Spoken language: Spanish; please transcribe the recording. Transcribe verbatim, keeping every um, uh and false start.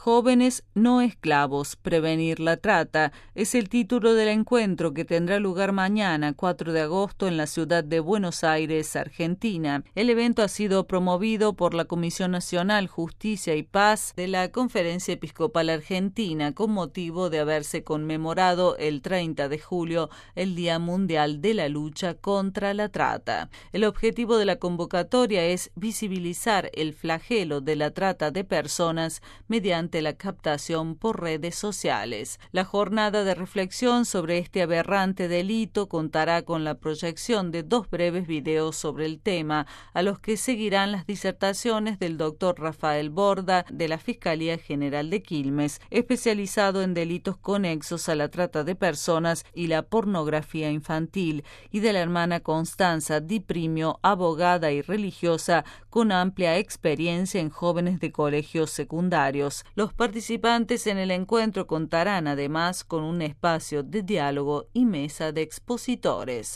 Jóvenes no esclavos, prevenir la trata, es el título del encuentro que tendrá lugar mañana, cuatro de agosto, en la ciudad de Buenos Aires, Argentina. El evento ha sido promovido por la Comisión Nacional Justicia y Paz de la Conferencia Episcopal Argentina, con motivo de haberse conmemorado el treinta de julio, el Día Mundial de la Lucha contra la Trata. El objetivo de la convocatoria es visibilizar el flagelo de la trata de personas mediante la captación por redes sociales. La jornada de reflexión sobre este aberrante delito contará con la proyección de dos breves videos sobre el tema, a los que seguirán las disertaciones del doctor Rafael Borda, de la Fiscalía General de Quilmes, especializado en delitos conexos a la trata de personas y la pornografía infantil, y de la hermana Constanza Di Primio, abogada y religiosa con amplia experiencia en jóvenes de colegios secundarios. Los participantes en el encuentro contarán además con un espacio de diálogo y mesa de expositores.